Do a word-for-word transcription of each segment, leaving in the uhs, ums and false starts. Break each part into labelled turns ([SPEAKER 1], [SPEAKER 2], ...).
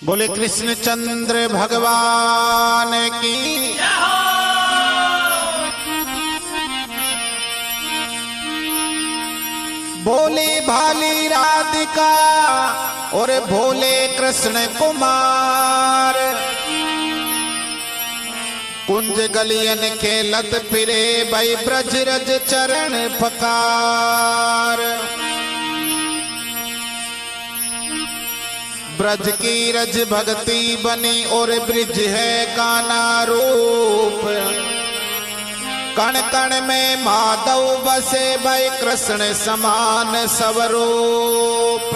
[SPEAKER 1] बोले कृष्ण चंद्र भगवान की। बोले भाली राधिका और भोले कृष्ण कुमार, कुंज गलियन खेलत फिरे भाई ब्रज रज चरण पकार। ब्रज की रज भक्ति बनी और ब्रिज है काना रूप, कण कण में माधव बसे भाई कृष्ण समान स्वरूप।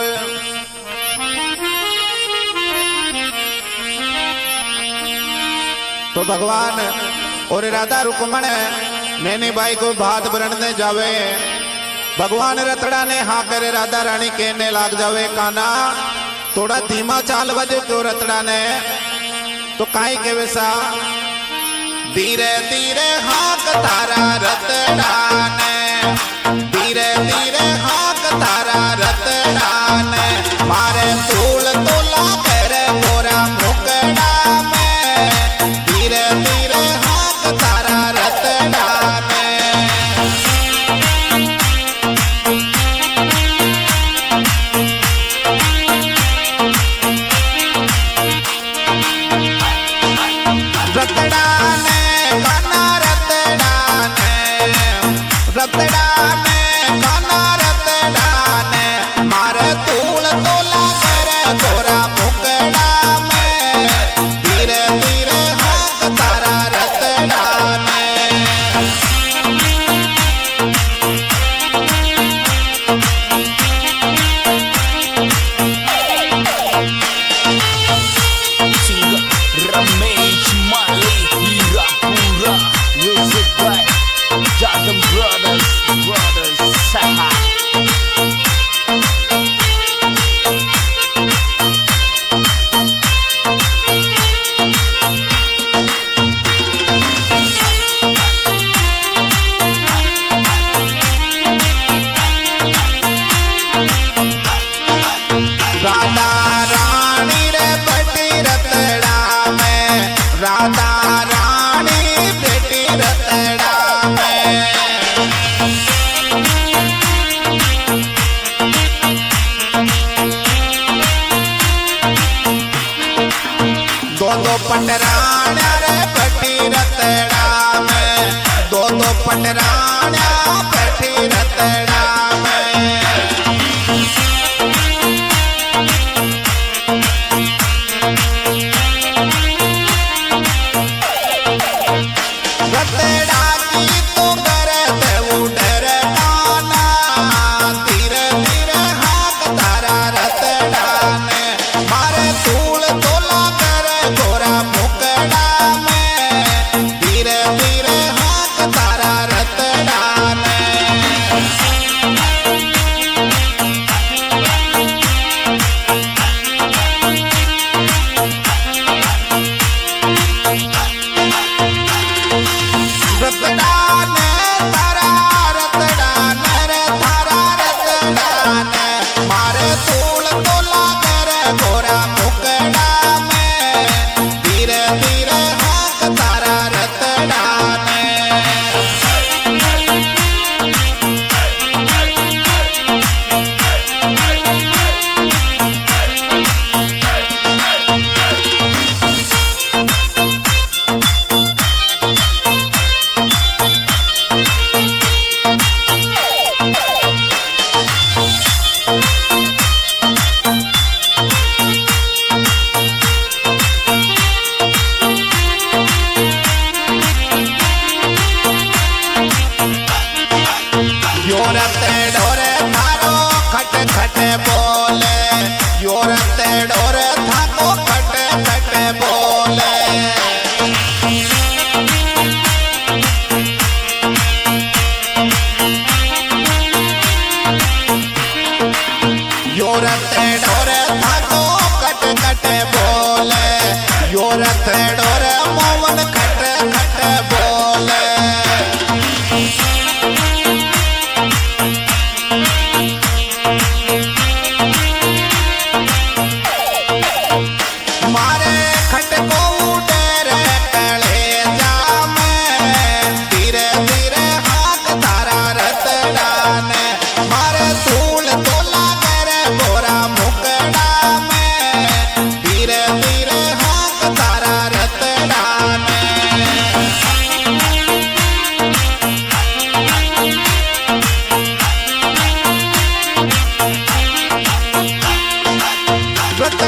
[SPEAKER 1] तो भगवान और राधा रुक्मण नैनी बाई को भात बरने जावे, भगवान रतड़ा ने हाँ करे राधा रानी कहने लाग जावे काना थोड़ा धीमा चाल बजे क्यों रतड़ा ने। तो काई के वैसा धीरे धीरे हाक तारा रतड़ा ने, धीरे धीरे हाक तारा रतड़ा ने, मारे धूल तोला करे गोरा मुकड़ा में, धीरे धीरे हाक तारा रतड़ा ने। रतड़ा ने काना रतड़ा ने, रतड़ा ने काना रतड़ा ने, मारे धूल तोला करे गोरा मुकड़ा में, धीरे धीरे हाथ तारा रतड़ा ने।
[SPEAKER 2] Ramesh Mali Hirapura Music by Jadam Brothers Brothers Saha.
[SPEAKER 1] Radha Rani रे बटी रतड़ा में, राधा रानी बेटी रतड़ा में। दो दो पटराणा रे बटी रतड़ा में, दो दो पटराणा बैठी रतड़ा में। रतड़ा की तो करे देव डर काना, धीरे धीरे हाथ तारा रतड़ा ने, मारे धूल तोला करे गोरा मुकड़ा में, धीरे धीरे हाथ तारा रतड़ा ने। रतड़ा ने तारा रतड़ा ने रे तारा रतड़ा ने, मारे धूल तोला करे गोरा मुकड़ा में, धीरे धीरे हाथ तारा रतड़ा ने। यो रते डोरे थारो खट खट बोले, यो रते डोरे थाको खट खट बोले। यो रते डोरे थाको खट खट बोले, यो रते डोरे मोवन खट खट बोले।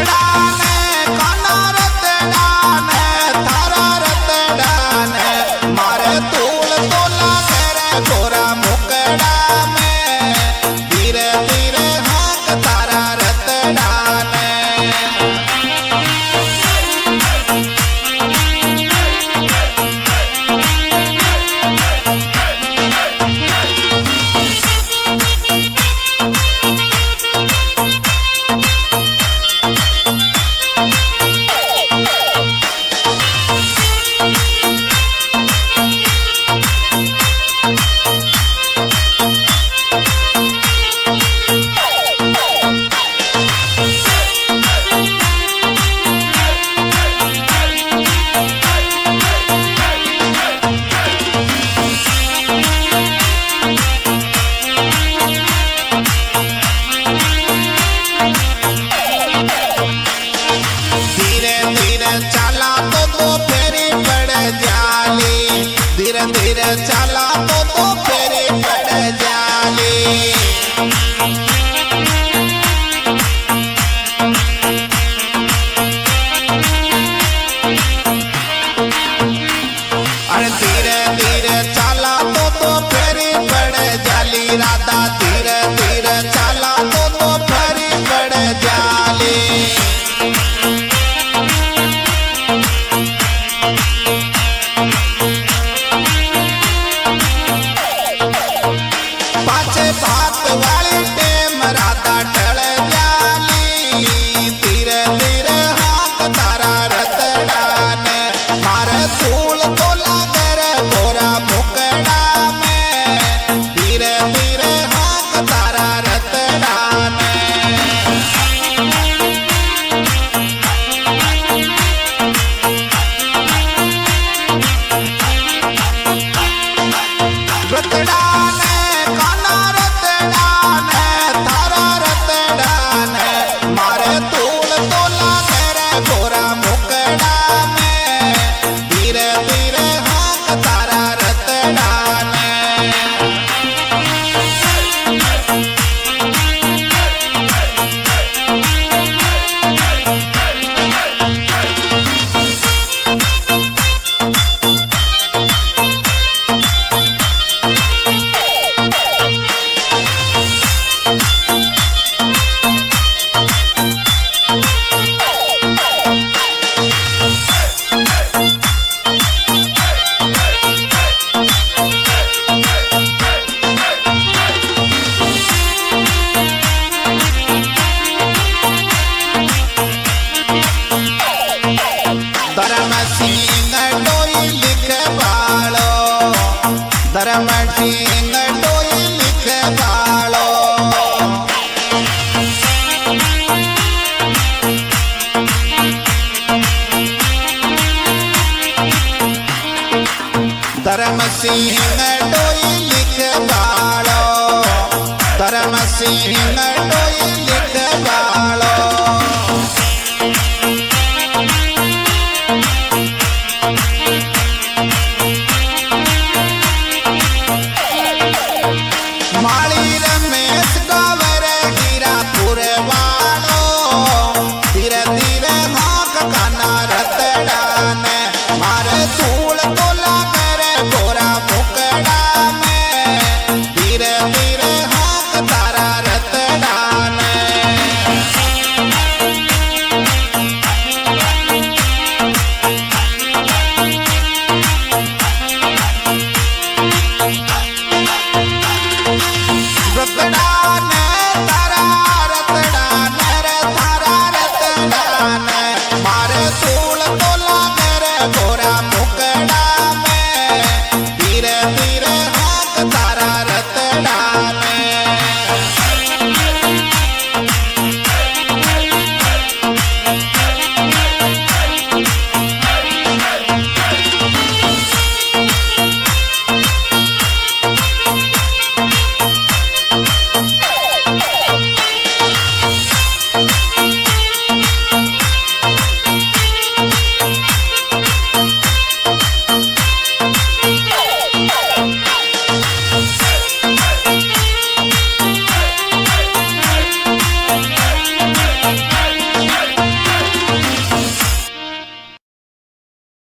[SPEAKER 1] रतड़ाने काना रतड़ाने थारा रतड़ाने मारे तूल तोला तेरे गोरा मुकड़ा में धीरे धीरे हाथ तारा रतड़ाने धीरे धीरे चला तो तो फेरी पड़ जाली अरे धीरे धीरे चला तो तो फेरी पड़ जाली राधा धीरे धीरे चला तो तो फेरी पड़ जाली भात वाली टेम राधा टल जाली धीरे धीरे हाथ तारा रतड़ाने मारे धूल तोला तेरे गोरा मुकड़ा में धीरे धीरे हाथ तारा रतड़ाने रतड़ाने काना रतड़ाने थारा रतड़ाने मारे तूल तोला तेरे गोरा मुकड़ा में धीरे धीरे हाथ तारा रतड़ाने धर्म सिंह डोई लिख बालो धर्म सिंह डोई लिख बालो धर्म सिंह डोई लिख बालो धर्म सिंह डोई